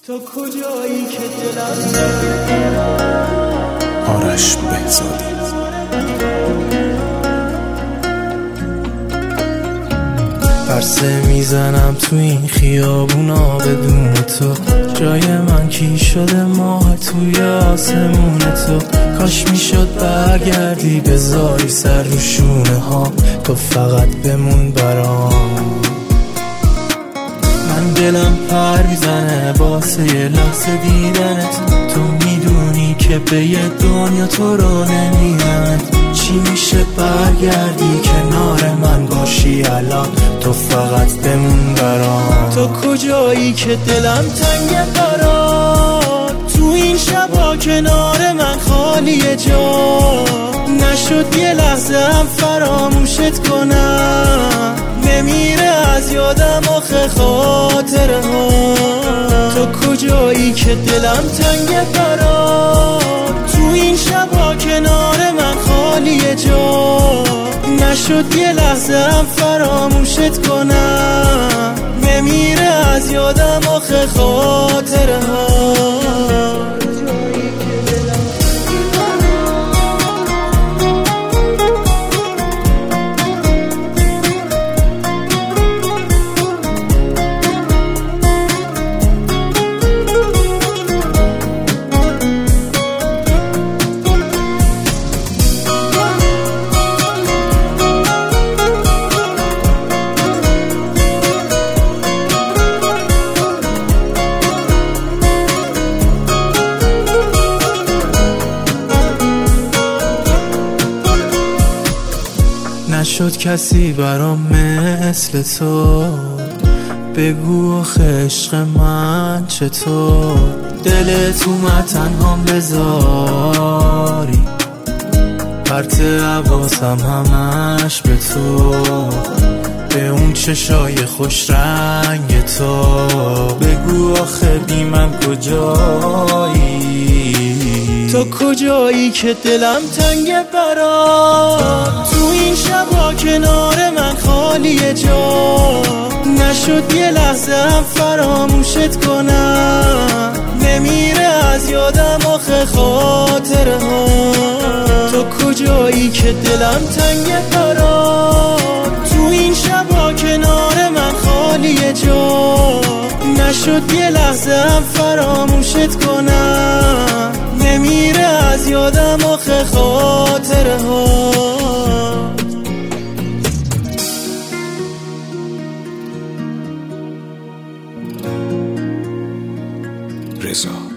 تو کجایی که دلم آرش بهزادی. پرسه میزنم تو این خیابونا بدون تو، جای من کی شده ماه توی آسمون تو. کاش میشد برگردی بذاری سر رو شونه ها، تو فقط بمون برام. من دلم پر میزنه واسه یه لحظه دیدنت، تو میدونی که به یه دنیا تو رو نمیدنت. چی میشه برگردی کنار من باشی الان، تو فقط بمون برام. تو کجایی که دلم تنگه برات، تو این شبا کنار من خالیه جا. نشد یه لحظه هم فراموشت کنم، نمیره از یادم آخه خاطره ها. تو کجایی که دلم تنگه برات، تو این شبا کنار من خالیه جا. نشد یه لحظه هم فراموشت کنم، نمیره از یادم آخه خاطره ها. نشد کسی برام مثل تو، بگو آخه عشق من چطور. دلت اومد تنهام بذاری، پرت حواسم همش به تو، به اون چشای خوش رنگ تو. بگو آخه بی من کجایی، تو کجایی که دلم تنگه برات، تو این شبا کنار من خالیه جا. نشد یه لحظه هم فراموشت کنم، نمیره از یادم آخه خاطره ها. تو کجایی که دلم تنگه برات، تو این شبا کنار من خالیه جا. نشد یه لحظه هم فراموشت کنم، نمیره از یادم آخه خاطره ها. رضا